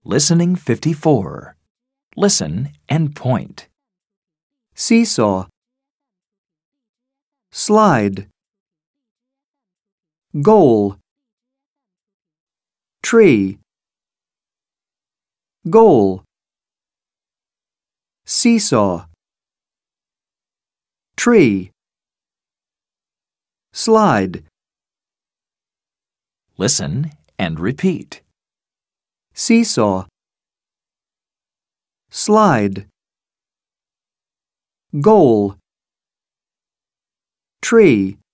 Listening 54. Listen and point. Seesaw. Slide. Goal. Tree. Goal. Seesaw. Tree. Slide. Listen and repeat. Seesaw. Slide. Goal. Tree.